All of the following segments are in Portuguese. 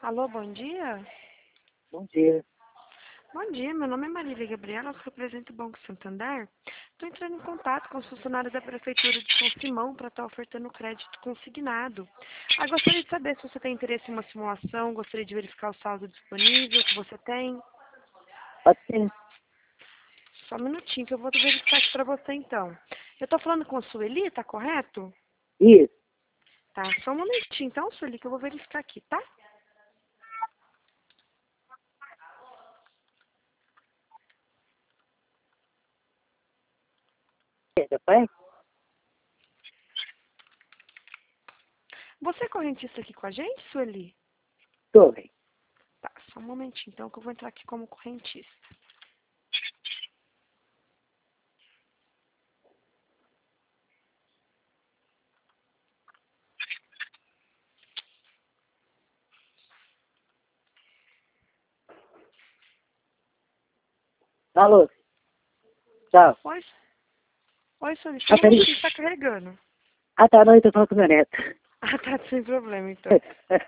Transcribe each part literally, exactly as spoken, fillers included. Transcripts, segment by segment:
Alô, bom dia? Bom dia. Bom dia, meu nome é Marília Gabriela, eu represento o Banco Santander. Estou entrando em contato com os funcionários da Prefeitura de São Simão para estar ofertando crédito consignado. Ah, gostaria de saber se você tem interesse em uma simulação, gostaria de verificar o saldo disponível que você tem. Pode ser? Só um minutinho que eu vou verificar aqui para você então. Eu estou falando com a Sueli, tá correto? Isso. Tá, só um momentinho então, Sueli, que eu vou verificar aqui, tá? Seu pai? Você é correntista aqui com a gente, Sueli? Tô bem. Tá, só um momentinho então que eu vou entrar aqui como correntista. Alô? Tchau. Oi, oi, Sueli, só Ah, um peraí. momentinho que tá carregando. Ah, tá, não, eu tô falando com meu neto. Ah, tá, sem problema, então.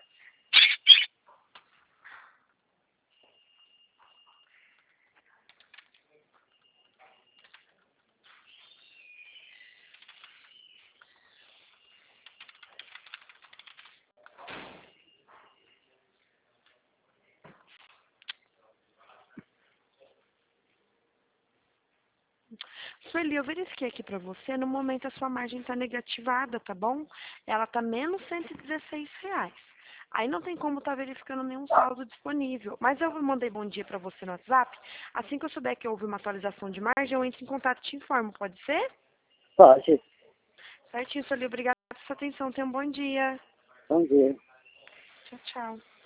Sueli, eu verifiquei aqui pra você, no momento a sua margem tá negativada, tá bom? Ela tá menos cento e dezesseis reais. Aí não tem como tá verificando nenhum saldo disponível. Mas eu mandei bom dia pra você no WhatsApp. Assim que eu souber que houve uma atualização de margem, eu entro em contato e te informo, pode ser? Pode. Certinho, Sueli, obrigada pela sua atenção. Tenha um bom dia. Bom dia. Tchau, tchau.